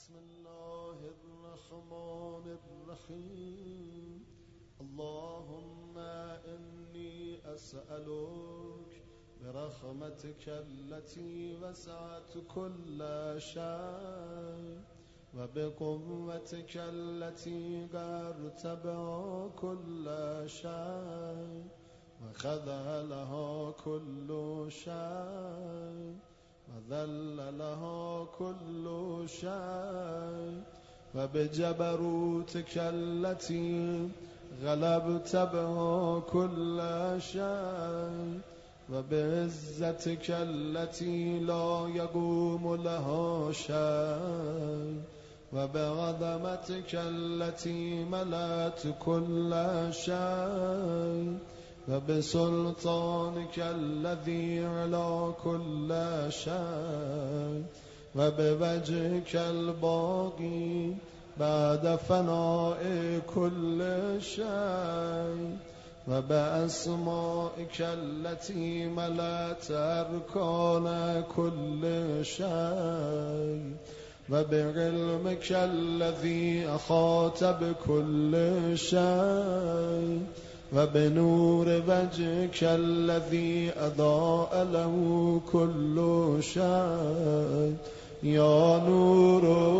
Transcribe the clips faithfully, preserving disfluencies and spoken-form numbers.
بسم الله الرحمن الرحيم اللهم إني أسألك برحمتك التي وسعت كل شيء وبقوتك التي قرت بها كل شيء وخذلها كل شيء وذل لها كل شيء وبجبروتك التي غلبت بها كل شيء وبعزتك التي لا يقوم لها شيء وبعظمتك التي ملأت كل شيء وبسلطانك الذي على كل شيء وبوجهك الباقي بعد فناء كل شيء وبأسمائك التي ملأت أركان كل شيء وبعلمك الذي أحاط بكل شيء وبنور وجهك الذي أضاء له كل شيء يا نور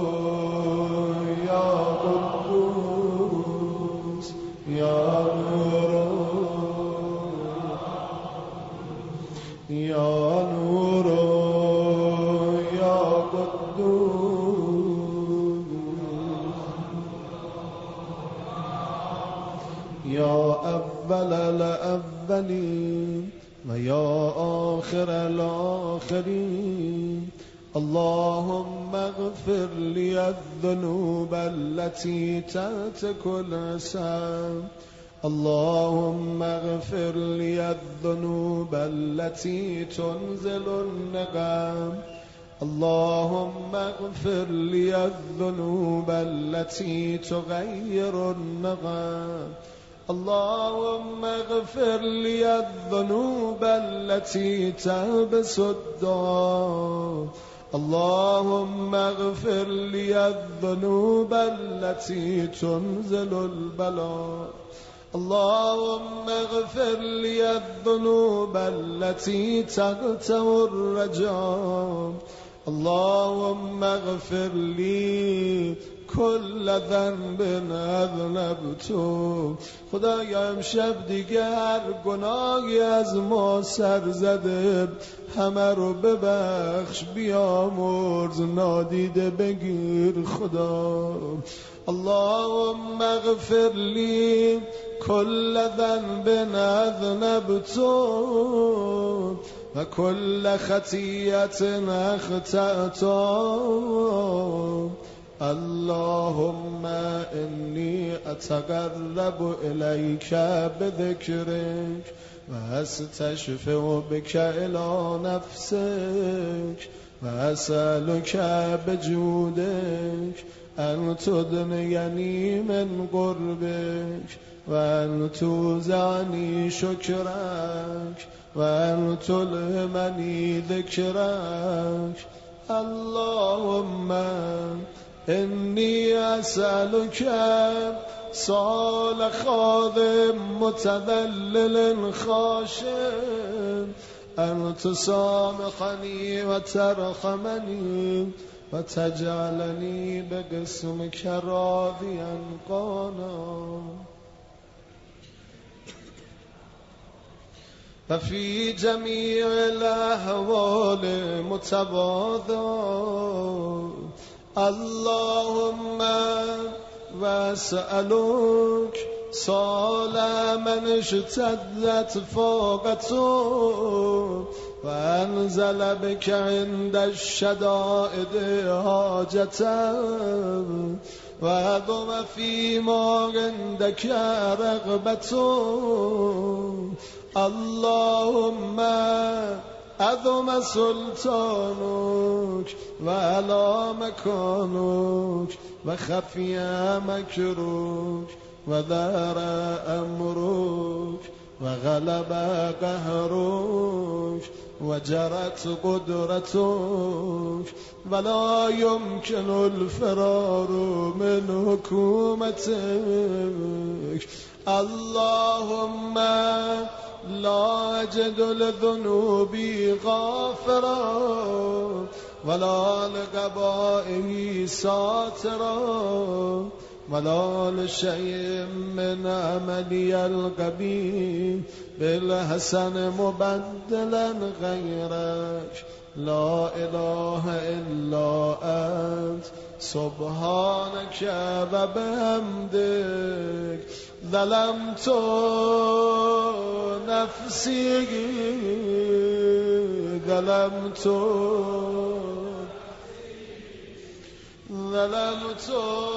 يا قدوس يا نور يا نور يا قدوس يا أول الأولين ويا آخر الآخرين اللهم اغفر لي الذنوب التي تحت كل عصام اللهم اغفر لي الذنوب التي تنزل النقام اللهم اغفر لي الذنوب التي تغير النغم اللهم اغفر لي الذنوب التي تلبس الدار اللهم اغفر لي الذنوب التي تنزل البلاء اللهم اغفر لي الذنوب التي تقطع الرجاء اللهم اغفر لي كل ذنب اذنبته خدایا امشب دیگر گناهی از ما سر زده همه رو ببخش بیامرز نادیده بگیر خدا اللهم اغفر لي كل ذنب اذنبته وكل خطيئة أخطأته اللهم إني أتقرب إليك بذكرك وأستشفع بك إلى نفسك وأسألك بجودك أن تدنيني من قربك وأن توزعني شكرك وأن تلهمني ذكرك اللهم إني أسألك صال خادم متذلل خاشع أن تسامحني وترحمني وتجعلني بقسمك راضيا قانا ففي جميع الأحوال متواضع اللهم واسألك صال من اشتدت فاقته وأنزل بك عند الشدائد حاجته وعظم فيما عندك رغبته اللهم عظم سلطانك وعلى مكانك وخفي مكرك وظهر أمرك وغلب قهرك وجرت قدرتك ولا يمكن الفرار من حكومتك. اللهم لا أجد لذنوبي غافرا ولا لقبائه ساترا ولا لشيء من عملي القبيح بالحسن مبدلا غيرك. لا إله إلا أنت سبحانك وبحمدك ظلمت نفسي ظلمت ظلمت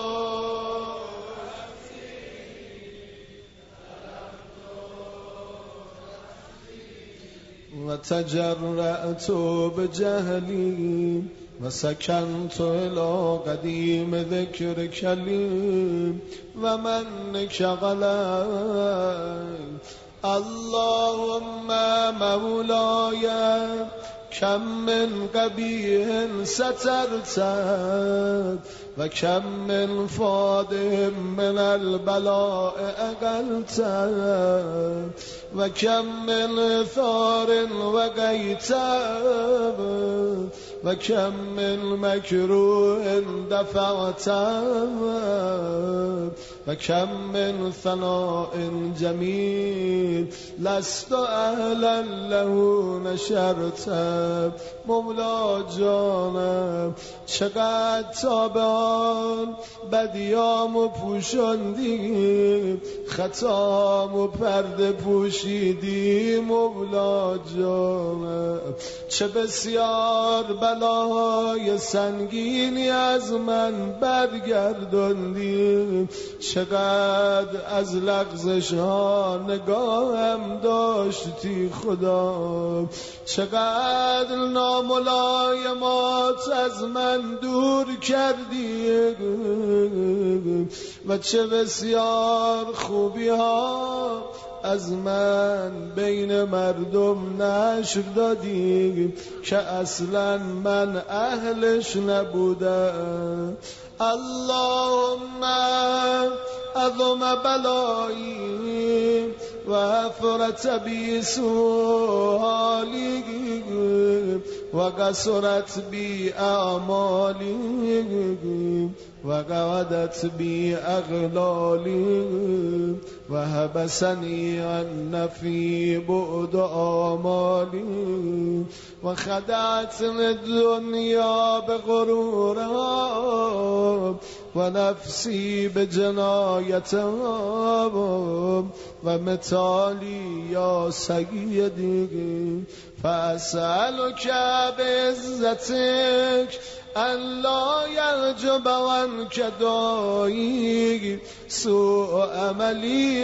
وتجرأت بجهلي وسكنت إلى قديم ذكرك لي ومنك غلاي. اللهم مولاي كم من قبيح سترت وكم من فاضح من البلاء أقلت وكم من ثار وقيت وكم من مكروه دفعت وكم من ثناء جميل لست أهلا له نشرت. مولا جانم چقدر تابان بدیامو پوشاندی خطامو پرده پوشیدی. مولا جانم چه بسیار بلای سنگینی از من برگرداندی. چقدر از لغزش ها نگاهم داشتی خدا. چقدر ناملایمات از من دور کردی و چه بسیار خوبی ها از من بین مردم نشر دادی که اصلا من اهلش نبودم. اللهم عظم بلایی و افرت بی سؤالی و قصرت بی اعمالی و قعدت بی اغلالی و حبسنی عن نفی بعد آمالی و خدعت الدنیا بغرورها و نفسی بجنایتها و متالی یا سیدی. فاسألك بعزتك ان لا يعجب عنك داعي سوء عملي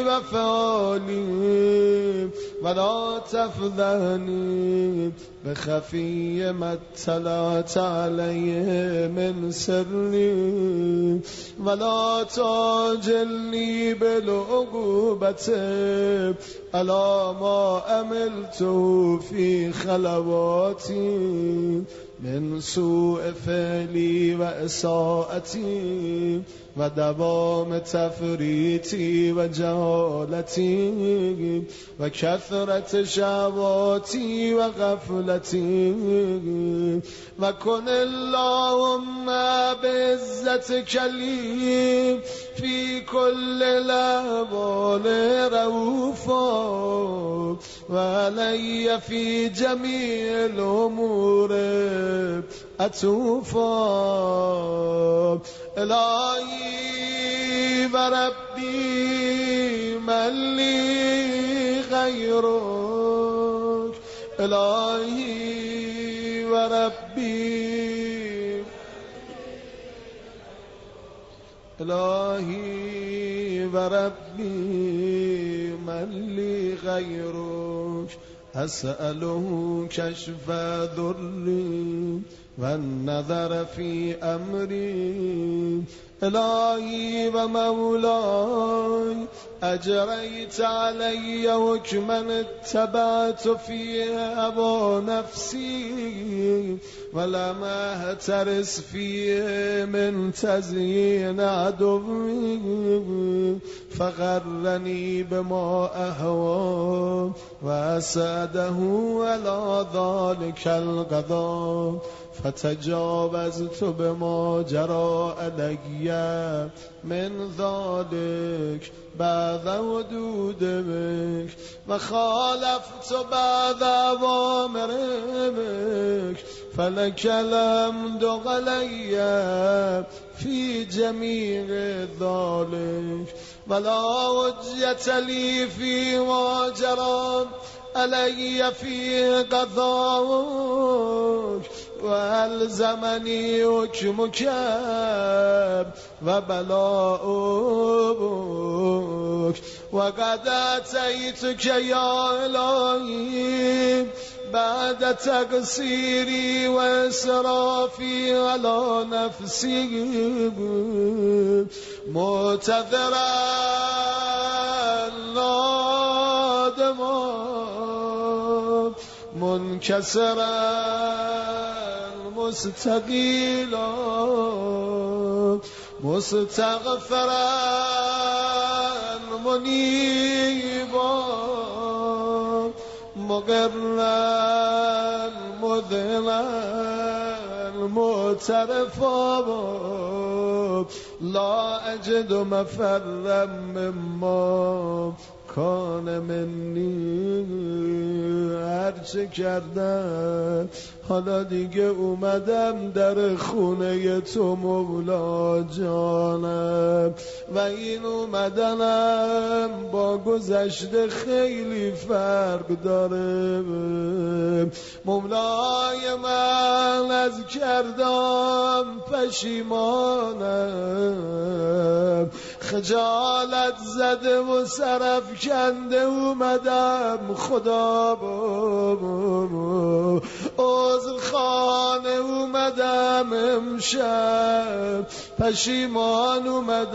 وفعلي ولا تفضحني بخفي ما اطلعت عليه من سري ولا تعجلني بالعقوبة على ما عملته في خلواتي من سوء فعلي وإساءتي ودوام تفريطي وجهالتي وكثرة شهواتي وغفلتي. وكن اللهم بعزتك لي في كل الأحوال رؤوفا وعلي في جميع الأمور عطوفا. إلهي وربي من لي غيرك. إلهي وربي إلهي وربي من لي غيرك. أسأله كشف ضري والنظر في أمري. إلهي ومولاي أجريت علي حكما اتبعت فيه هوى نفسي ولم أهترس فيه من تزيين عدوي فغرني بما أهوى وأساده على ذلك القضاء فتجاوزت بما جرى علي من ذلك بعد حدودك وخالفت بعد أوامرك فلك الحمد علي في جميع ذلك ولا حجة لي في ما جرى علي في قضاءك وألزمني حكمك وبلاؤك وقد أتيتك يا إلهي بعد تقصيري وإسرافي على نفسي معتذرا نادما منكسرا مستقيلا مستغفرا منيبا مقرا مذلا معترفا لا أجد مفرا مما کان منی هرچه کردن حالا دیگه اومدم در خونه تو مولا جانم و این اومدنم با گذشته خیلی فرق داره مولای من از کردم پشیمانم خجالت زده و سرف کنده اومدم خدا بابا عذر خانه اومدم امشب پشیمان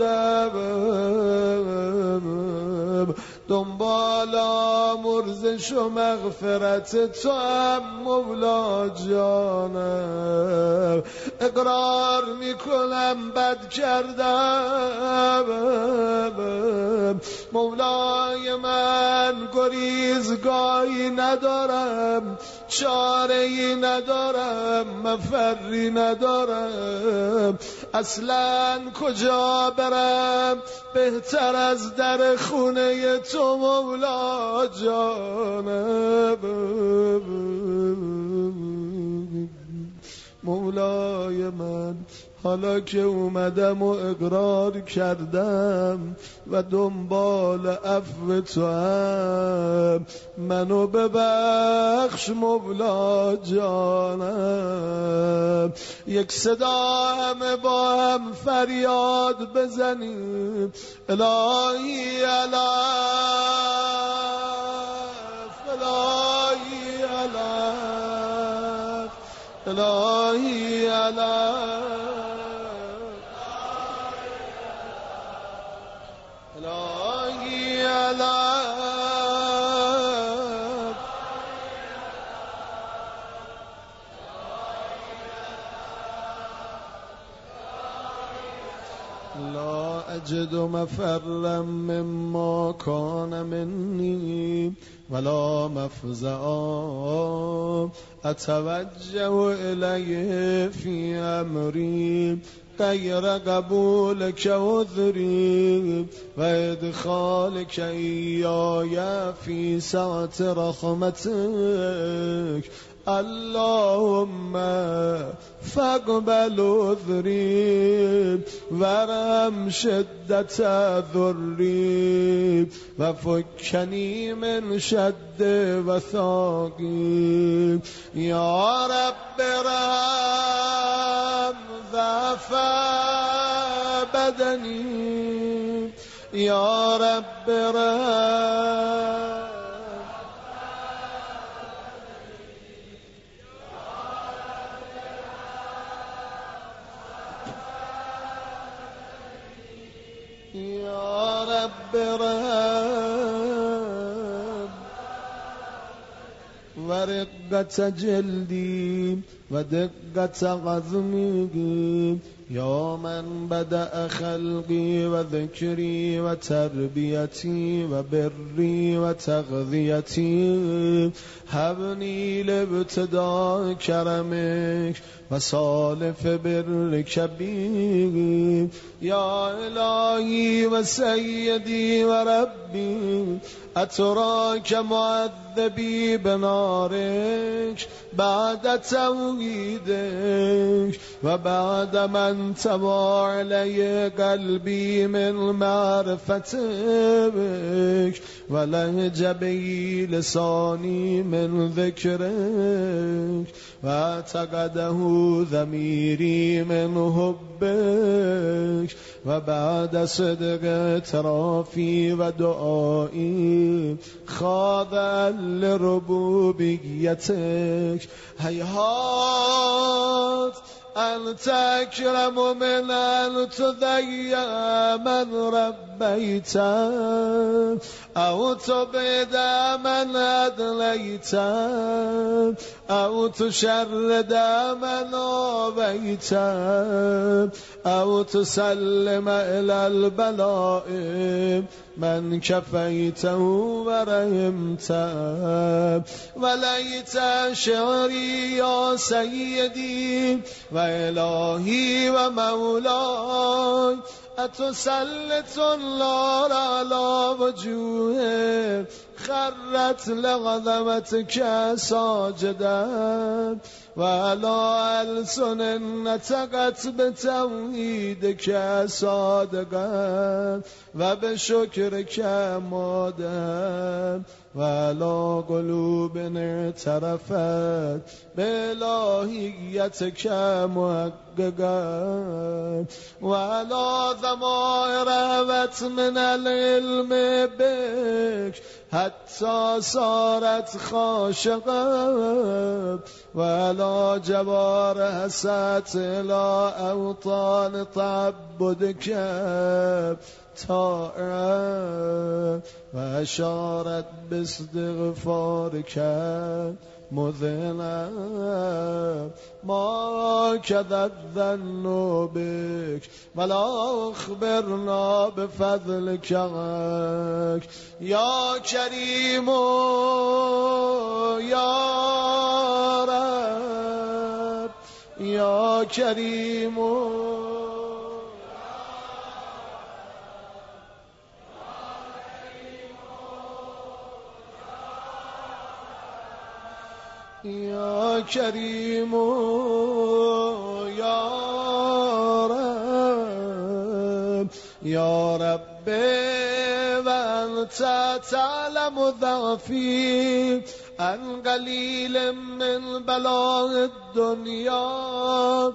اومدم دنبالا مرزش و مغفرت تو هم مولا جانم اقرار میکنم بد کردم مولای من گریزگاهی ندارم چاره‌ای ندارم مفری ندارم اصلا کجا برم بهتر از در خونه تو مولا جانم مولای من حالا که اومدم و اقرار کردم و دنبال عفو تو هم منو ببخش مولا جانم یک صدا همه با هم فریاد بزنیم الهی علف الهی علف الهی علف الهی علف لا أجد مفرا مما كان مني ولا مفزعا أتوجه إليه في أمري غير قبولك عذري وإدخالك إياي في سعة رحمتك اللهم فاقبل عذري ورم شدة ذري وفكني من شد وثاقي يا رب رحم ضعف بدني يا رب رحم رب رب ورقة جلدي ودقة عظمي يا من بدأ خلقي وذكري وتربيتي وبري وتغذيتي هبني لابتداء كرمك وصالف برك بي يا إلهي وسيدي وربي أتراك معذبي بنارك بعد توحيدك وبعد من تبع علي قلبي من معرفتك ولهج بي لساني من ذكرك واعتقده ضميري من حبك وبعد صدق اعترافي ودعائي خاضع لربوبيتك هيهات أنت أكرم من أن تضيع من ربيت أو تبعد من أدليت أو تشرد من آويت أو تسلم إلى البلاء من كفيته ورحمت وليت شعري يا سيدي وإلهي ومولاي أتسلط النار على وجوه خرت لعظمتك ساجدا وعلى ألسن نطقت بتوحيدك صادقا وبشكرك مادا وعلى قلوب اعترفت بإلهيتك محققا وعلى ضمائر هوت من العلم بك حتى صارت خاشقا وعلى جوار هست إلى أوطان تعبدك طائعا وأشارت باستغفارك مذنا ما كذا الظن بك ولا أخبرنا بفضلك يا كريم يا رب يا كريم يا كريم يا رب يا رب وأنت تعلم ضعفي عن قليل من بلاء الدنيا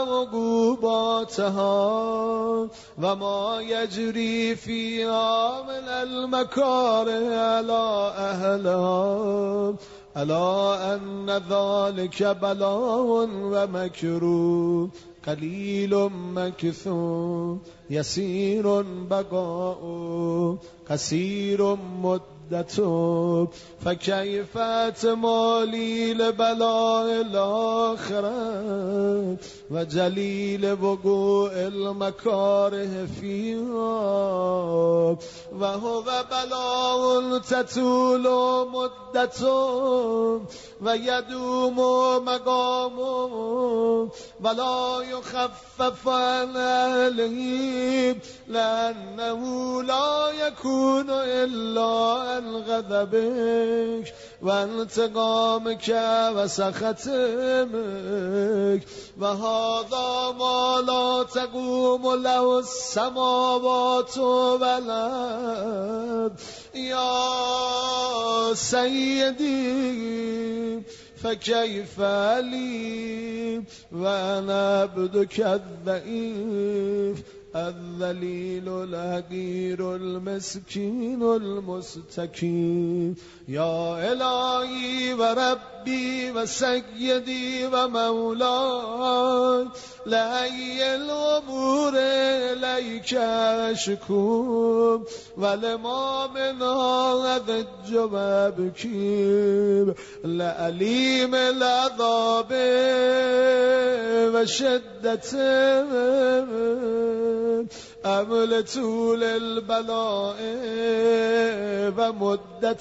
وعقوباتها وما يجري فيها من المكاره على أهلها ألا أن ذلك بلاء ومكروه قليل مكثور يسير بقاء كثير مدته فكيف تمالي لبلاء الآخرة وجليل وقوع المكاره فيها وهو بلاء تطول مدته ويدوم مقامه ولا يخفف عن أهله لأنه لا يكون إلا عن غضبك وانتقامك وسخطك وهذا ما لا تقوم له السماوات والأرض يا سيدي فكيف لي وأنا عبدك الضعيف الذليل الهجير المسكين المستكين يا إلهي وربي وسيدي ومولاي لأي الأمور إليك أشكو ولما منا أذج وأبكي لأليم العذاب وشدة أمل طول البلاء ومدة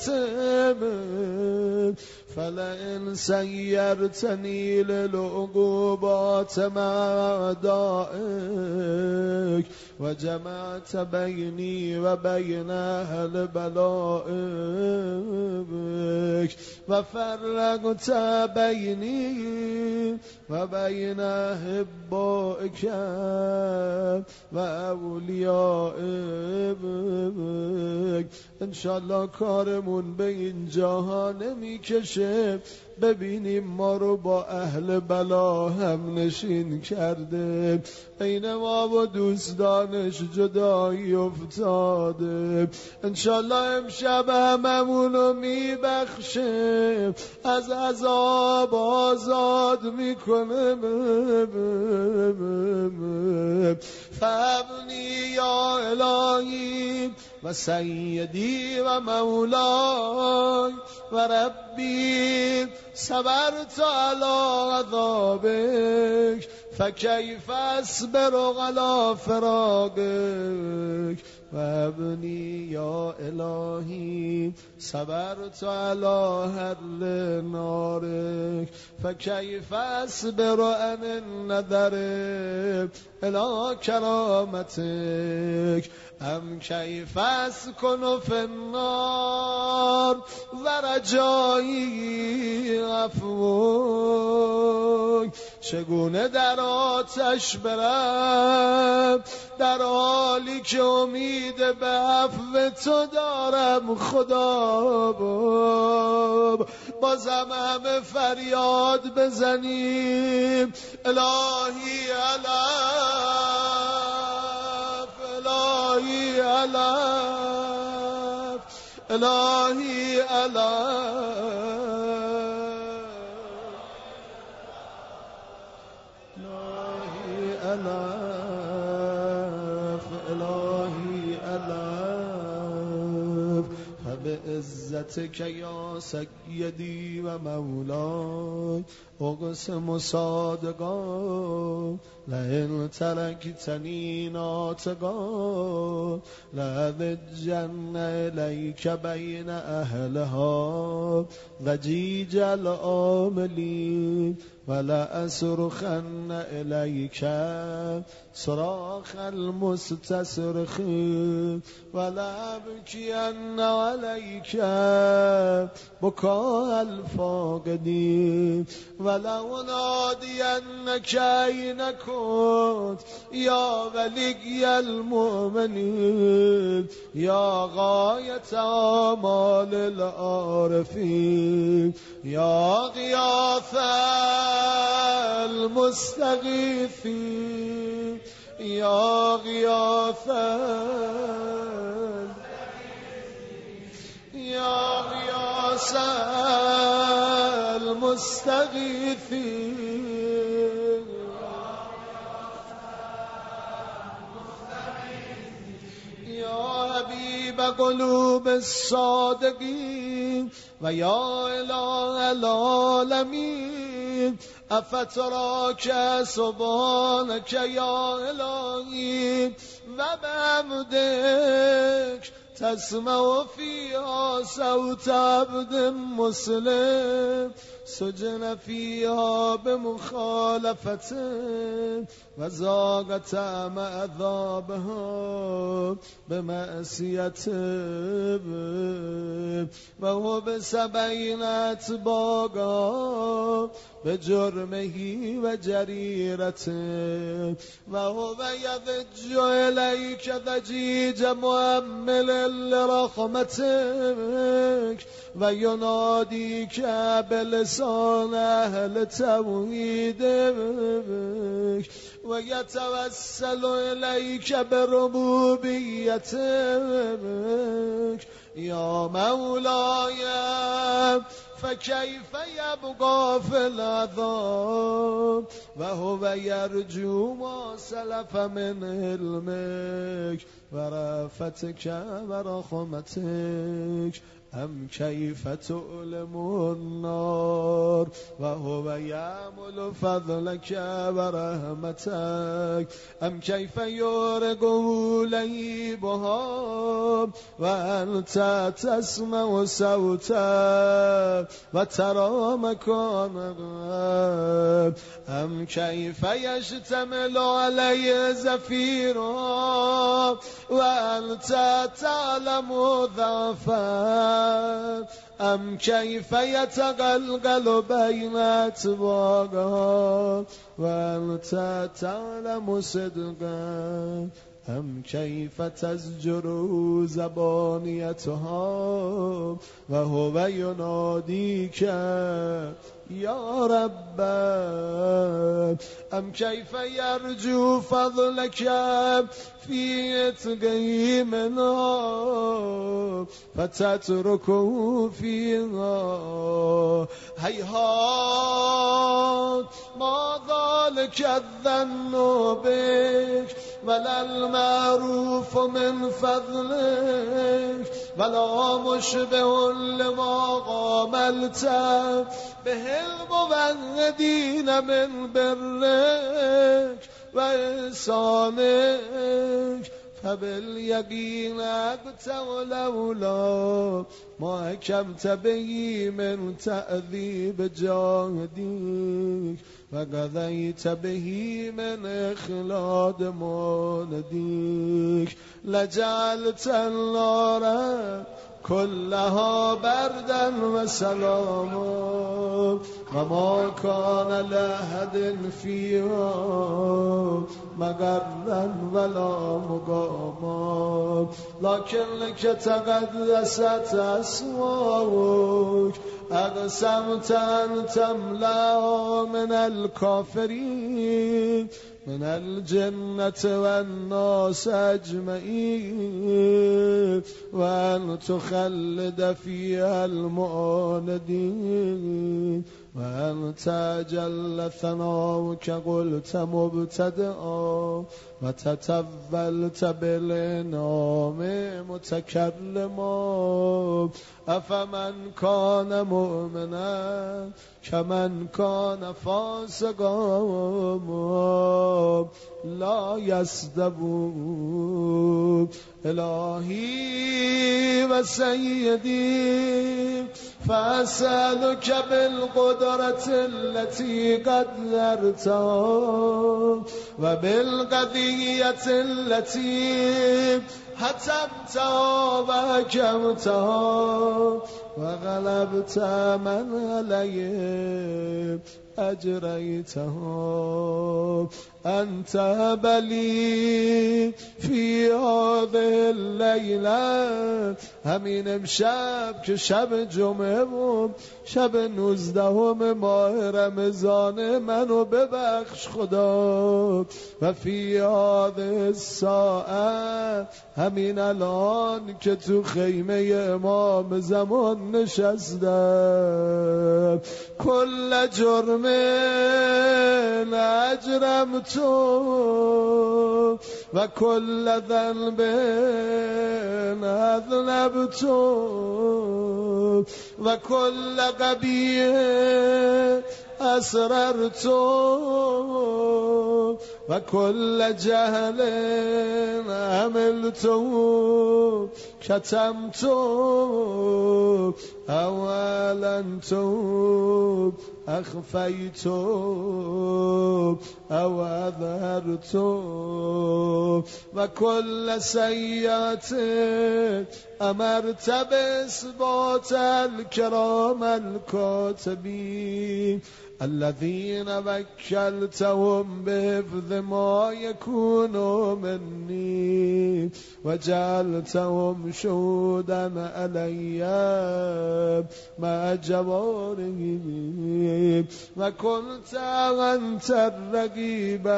فلئن سيرتني للعقوبات مع أعدائك وجمعت بيني وبين أهل بلائك وفرقت بيني وبين أحبائك وأوليائك انشالله کارمون به این جاها نمیکشه ببینیم ما رو با اهل بلا هم نشین کرده بین ما و دوستانش جدایی افتاده انشالله امشب هممونو میبخشه از عذاب آزاد میکنه فهمنی یا الهی و سیدی و مولای و ربی صبرت على عذابك فكيف اصبر على فراقك وابني يا إلهي صبرت على هرل نارك فكيف اصبر عن النظر إلى كرامتك أم كيف أسكن في النار ورجائي عفوك چگونه در آتش برم در حالی که امید به عفو تو دارم خدا بازم همه فریاد بزنیم الهی علف الهی علف الهی علف ألاف إلهي ألاف فبعزتك يا سيدي ومولاي أقسم صادقا لئن تركتني ناطقا لأذجن إليك بين أهلها ضجيج العاملين ولا أصرخن إليك صراخ المستصرخين ولا أبكين عليك بكاء الفاقدين ولا أنادينك أين كنت يا ولي المؤمنين يا غاية آمال العارفين يا غياث المستغيثين يا غياث يا غياث المستغيثين يا حبيب قلوب الصادقين ويا إله العالمين أفتراك سبحانك يا إلهي وبحمدك تسمع فيها صوت عبد مسلم سجن فيها بمخالفته وذاق طعم عذابها بمعصيته وهو بسبعين أطباقا بجرمه وجريرته وهو يضج إليك ضجيج مؤمل لرحمتك ويناديك بلسان أهل توحيدك ويتوسل إليك بربوبيتك يا مولاي فكيف يبقى في العذاب وهو يرجو ما سلف من علمك ورأفتك ورحمتك أم كيف تؤلم النار وهو يعمل فضلك ورحمتك أم كيف يرقو ليبها وأنت تسمع صوتا وترى مكانها أم كيف يشتمل عليه زفيرا وأنت تعلم ضعفا أم كيف يتغلغل بين أتباعها وأنت تعلم صدقا أم كيف تزجر زبانيتها وهو يناديك يا رب أم كيف يرجو فضلك في اتقي منها فتتركه فيها هيهات ما ذلك الظن بك ولا المعروف من فضلك ولا مشبه لما عملت به المبعدين من برك وإحسانك فباليقين أقت ولولا ما حكمت به من تأذيب جاهديك وقضيت به من إخلاد مولديك لجعلت النار كلها بردا وسلاما وما كان لأحد فيها مغرا ولا مقاما لكن لك تقدست أسماؤك أقسمت أن تملأ من الكافرين من الجنة والناس أجمعين وأن تخلد فيها المعاندين وأنت جل ثناؤك قلت مبتدئا وتتولت بالإنعام متكلما أفمن كان مؤمنا كمن كان فاسقا لا يستوون إلهي وسيدي فأسألك بالقدرة التي قدرتها وبالقضية التي حتمتها وحكمتها وغلبت من عليه أجريتها أنت بلي في هذه الليلة همین امشب که شب جمعه و شب نوزدهم ماه رمضان منو ببخش خدا و فی هذه الساعه همین الان که تو خیمه امام زمان نشستم کل جرم اجرم تو و کل ذنب اذنب تو و کل قبیح اسرر تو و کل جهل عمل تو کتم تو اولا تو اخفیت او اظهرت و کل سیئت امرت باثبات الكرام الكاتبین الذين وكلتهم بحفظ ما يكون مني وجعلتهم شهودا علي مع جوارهم وكنت أنت الرقيب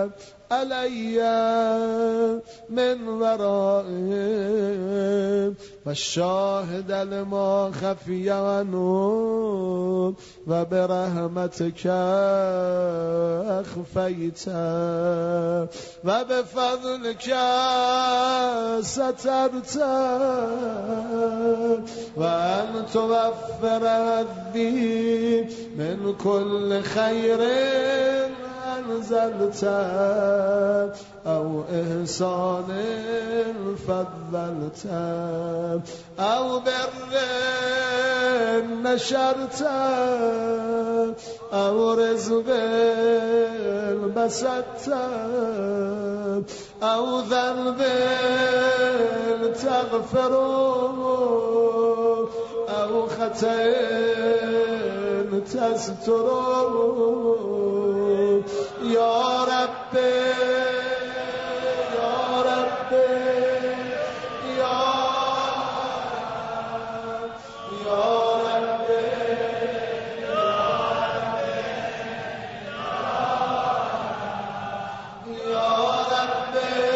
علي من ورائهم و شاهد لما خفی عنه و برحمتک اخفیت و بفضلک سترت و ان توفر هذی من كل خیر انزلت او احسان فضلت او بر نشرت او رزق بسطت او ذنب تغفر او خطأ تستر یا رب یا رب یا یا رب یا رب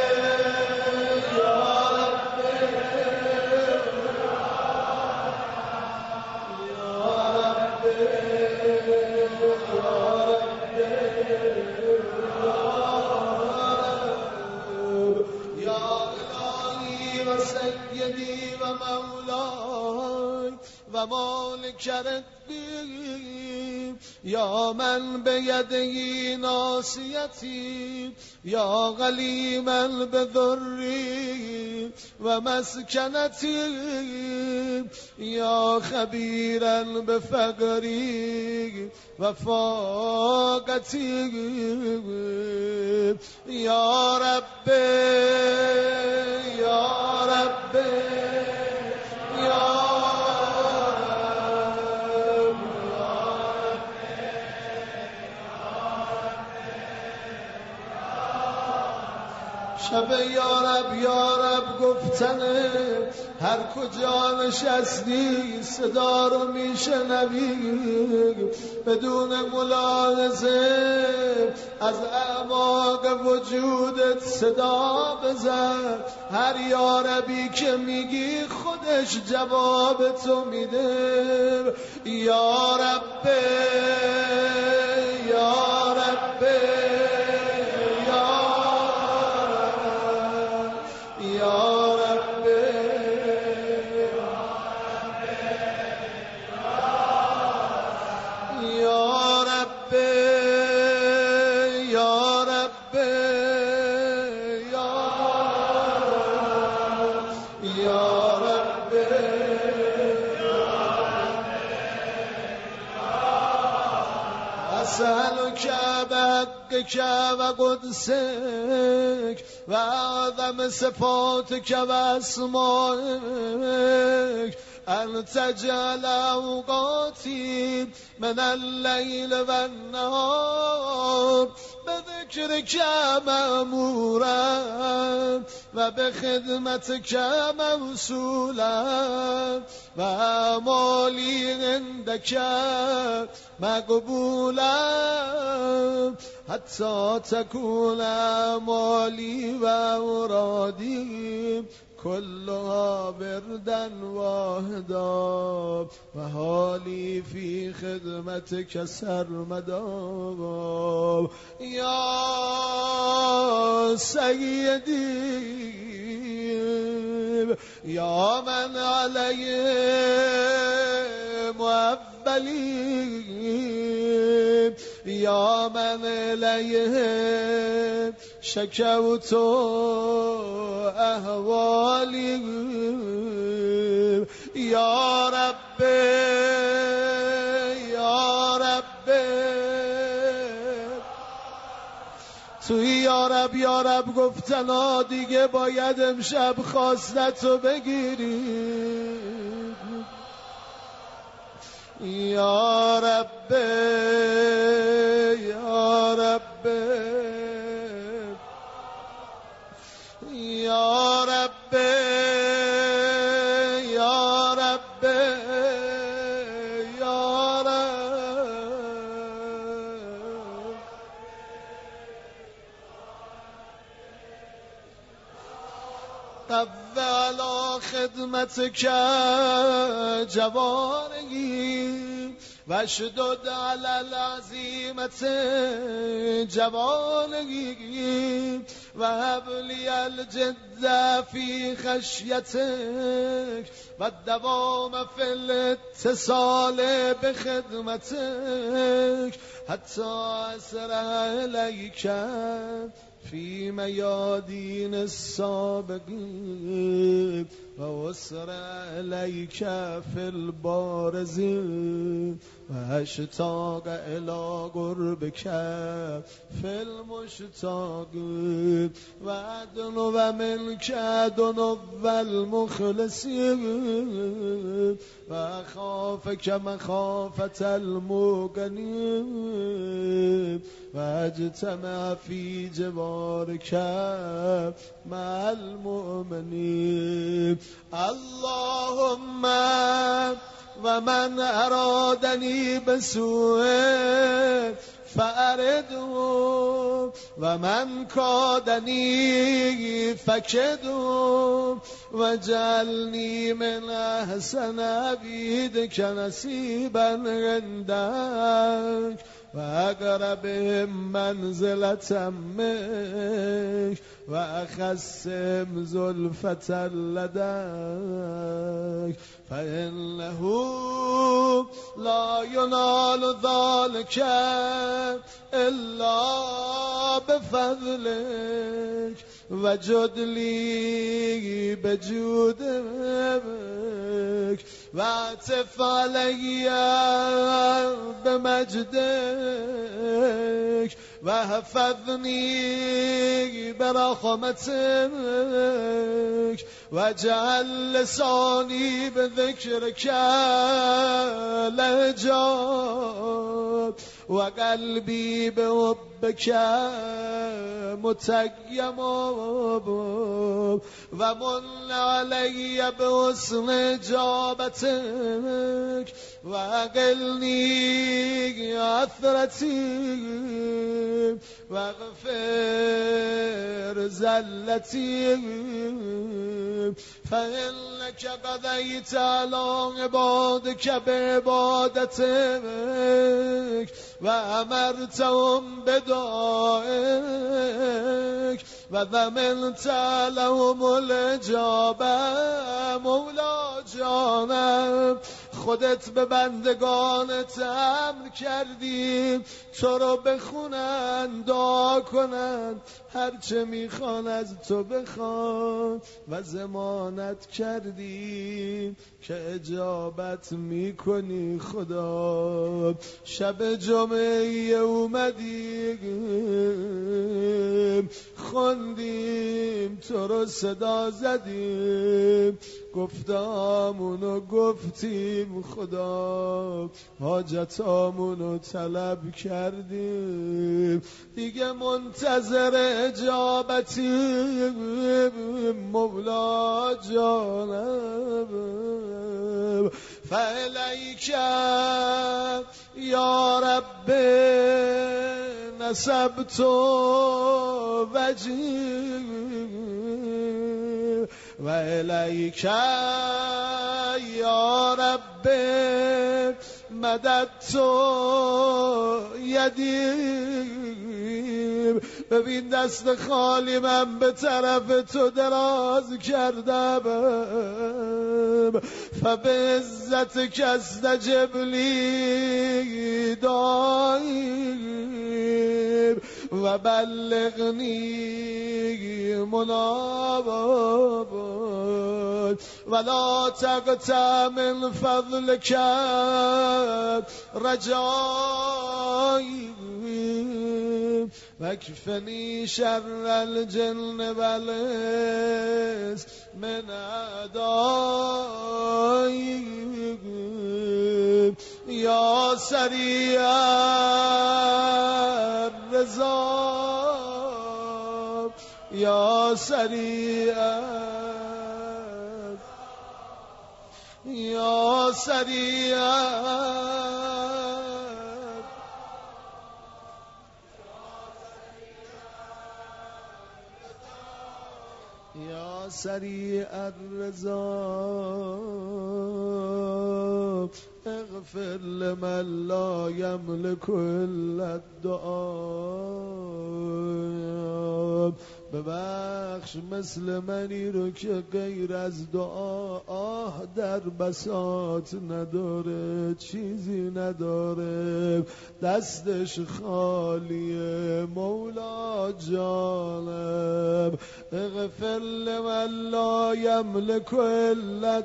سیدی و مولای و مالک ربی یا من بیدی ناصیتی یا غلیما بذری و مسکنتی یا خبیرا بفقری و فاقتی یا رب یا رب یا شب یا رب یا رب گفتنه هر کجا نشستی صدا رو میشنوی بدون ملاحظه از اعماق وجودت صدا بزن هر یا ربی که میگی خودش جواب تو میده یا رب یا رب أسألك بحقك وقدسك وأعظم صفاتك وأسمائك أن تجعل أوقاتي من الليل والنهار بذكرك مأمورا وبخدمتك موصولا وأعمالي عندك مقبولا حتى تكون أعمالي وأورادي كلها بردا واحدا وحالي في خدمتك سرمدا يا سيدي يا من عليه مؤبلي يا من إليه شكوت أهوالي يا رب يا رب توی یا رب یا رب گفتنا دیگه باید امشب خواستتو بگیری یا رب یا رب یا رب یا رب یا رب طب على خدمتك جواني واشدد على العزيمة جواني وهب لي الجد في خشيتك والدوام في الاتصال بخدمتك حتى أسرع إليك في ميادين السابقين وأسرع إليك في البارزين وأشتاق إلى قربك في المشتاقين وأدنو منك أدنو المخلصين وأخافك مخافة الموقنين وأجتمع في جوارك مع المؤمنين. اللهم ومن أرادني بسوء فأرده ومن كادني فكده وجعلني من أحسن عبيدك نصيبا عندك وأقربهم منزلة منك وأخسم زلفة لديك فإنه لا ينال ذلك إلا بفضلك وجد لي بجودك واعطف علي بمجدك واحفظني برحمتك واجعل لساني بذكرك لهجات وقلبي بحبك متيم ومن علي بحسن إجابتك وأقلني عثرتي واغفر زلتي فإنك قضيت على عبادك بعبادتك وأمرتهم بدعائك وضمنت لهم الإجابة. مولا جانم خودت به بندگانت امر کردی تو رو بخونن دعا کنن هرچه میخوان از تو بخوان و ضمانت کردی که اجابت میکنی خدا. شب جمعه اومدیم خوندیم تو رو صدا زدیم گفتامونو گفتیم خدا حاجتامونو طلب کردیم دیگه منتظر اجابتیم مولا جانم. فالیک یا رب نسبت وجهی و الیک یا رب مددت یدی. ببین دست خالی من به طرف تو دراز کردم فبعزت کستجب لی داییم و بلغنی منابات ولا تقطع من فضلك رجایی واکفنی شر الجن والانس من اعدایی یا سریع الرضا یا سریع یا سریع يا سريع الرضا اغفر لمن لا يملك إلا الدعاء. ببخش مثل منی رو که غیر از دعا آه در بساط نداره، چیزی نداره، دستش خالیه. مولا جانم اغفر لمن لا يملك إلا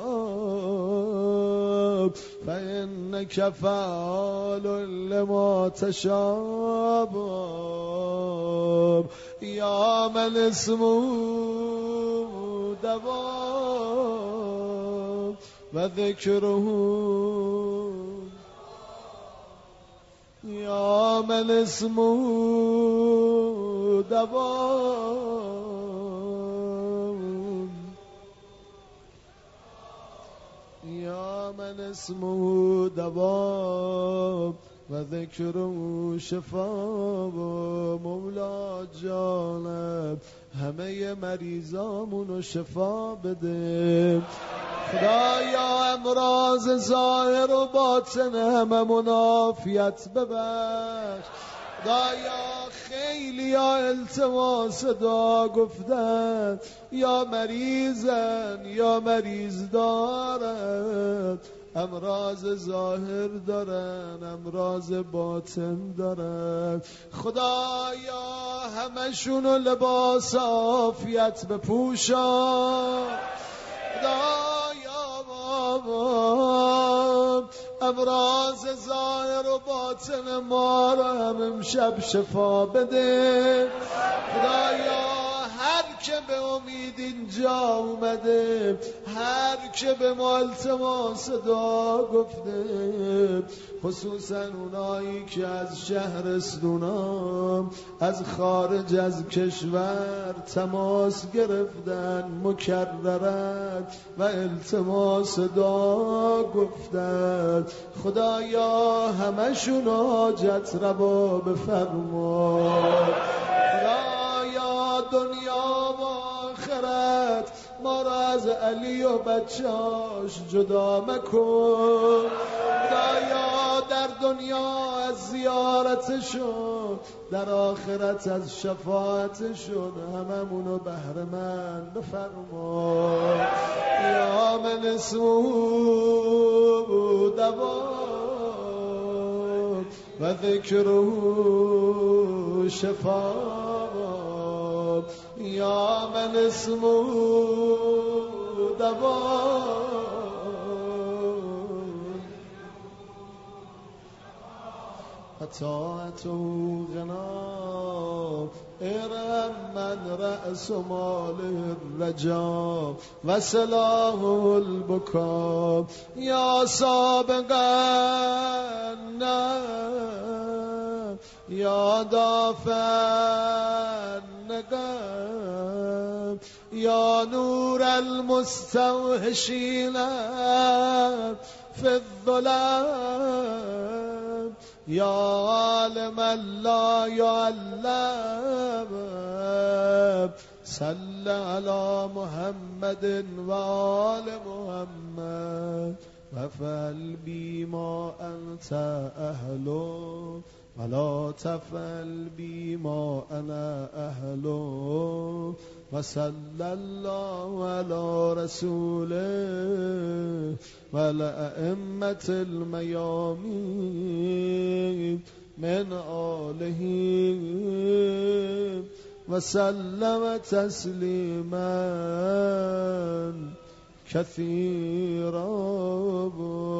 الدعاء فإنك فعال لما تشاء. يا من اسمه دواء وذكره، يا من اسمه دواء، يا من اسمه دواء وذكره شفا. مولا جانم همه مریضامونو شفا بده. خدایا امراض ظاهر و باطن هممون عافیت ببخش. خدایا خیلی ها التماس دعا گفتن، یا مریضن یا مریض دارن، امراض ظاهر دارن امراض باطن دارن. خدایا همشونو لباس عافیت بپوشان. خدایا بابا امراض ظاهر و باطن ما رو هم امشب شفا بده. خدایا هر که به امید اینجا اومده، هر که به ما التماس دعا گفته، خصوصا اونایی که از شهرستونام از خارج از کشور تماس گرفتن مکررن و التماس دعا گفتن، خدایا همشون حاجت روا بفرما. خدایا دنیا و آخرت ما را از علی و بچه‌اش جدا مکن. خدایا در دنیا از زیارتشون، در آخرت از شفاعتشون هممونو بهره‌مند بفرما. یا من اسمه دوا و ذکره شفا. یا من اسمه دوا طاعته غنا. ارم من رأس ماله الرجا و سلاحه البکا. یا سابقا یا دافع نگم، یا نور المستوحشین فی الظلام، یا عالم لا یعلم. صل علی محمد و آل محمد وفعل بی ما انت اهلو ولا تفعل بی ما انا اهلو. و صلی الله علی رسوله و الائمة المیامین من آله و سلم تسلیما کثیرا.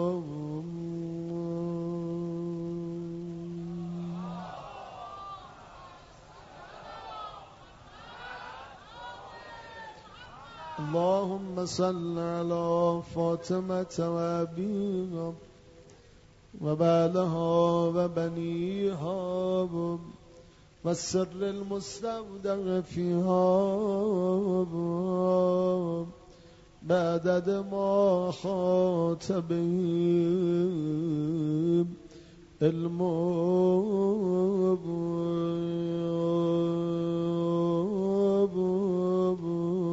اللهم صل على فاطمة وأبيها وبعلها وبنيها والسر المستودع فيها بعدد ما خاطبهم الموب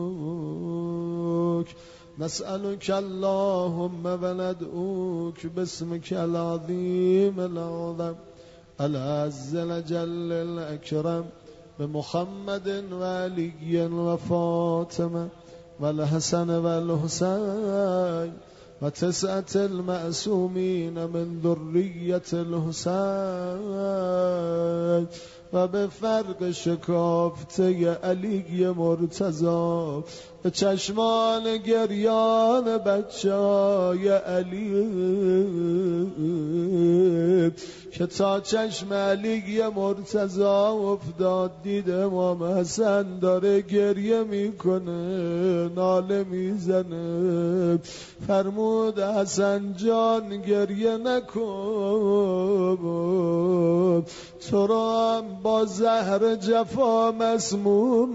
نسألك اللهم وندعوك باسمك العظيم الأعظم العز الجل الأكرم بمحمد وعلي وفاطمة والحسن والحسين وتسعة المأسومين من ذرية الحسين وبفرق شکافته علی مرتضی به چشمان گریان بچه‌های علی که تا چشم علی مرتضی افتاد دید امام حسن داره گریه میکنه، ناله میزنه، فرمود حسن جان گریه نکن، تو را هم با زهر جفا مسموم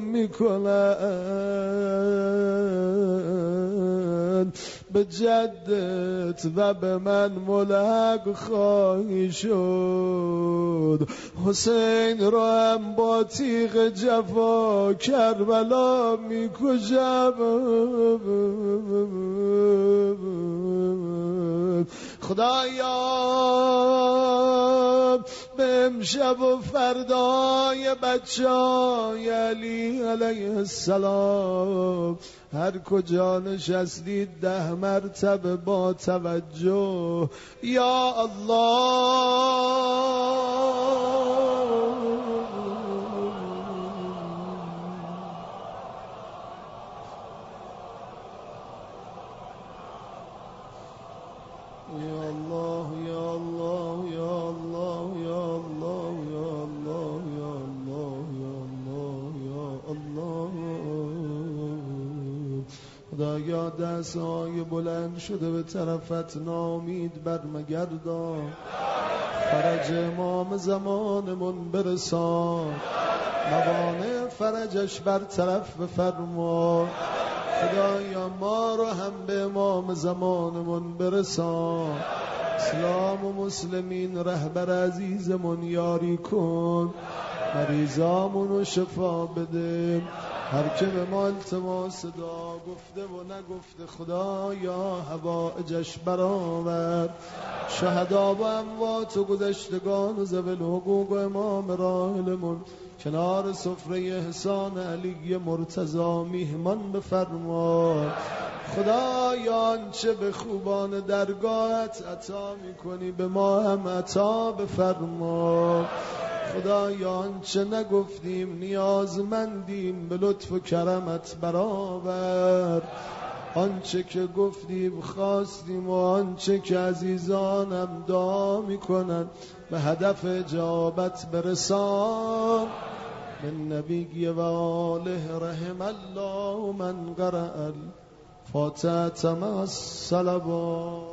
میکنن، به جدت و به من ملحق خواهی شد. حسین را هم با تیغ جفا کربلا میکشم. خدایا به امشب و فردای بچه‌های علی علیه السلام هر کجا نشستید ده مرتبه با توجه یا الله یا الله یا الله یا الله یا الله یا الله یا الله یا الله یا الله. خدایا دست‌های بلند شده به طرفت نامید برمگردان، فرج امام زمانمون برسان، موانع فرجش برطرف بفرما. خدایا ما رو هم به امام زمانمون برسان، اسلام و مسلمین رهبر عزیزمون یاری کن، مریضامون رو شفا بده. هر که به ما التماس دعا گفته و نگفته خدایا حوائجش برآور. شهدا و اموات و گذشتگان و ذوی الحقوق و امام راحلمون کنار سفره احسان علی مرتضی میهمان بفرما. خدایا آنچه به خوبان درگاهت عطا میکنی به ما هم عطا بفرما. خدایا آنچه نگفتیم نیازمندیم به لطف و کرمت برآور. آنچه که گفتیم خواستیم و آنچه که عزیزانم دعا میکنن به هدف اجابت برسان. من نبی و آله رحم الله من قرأ الفاتحة مع الصلوات.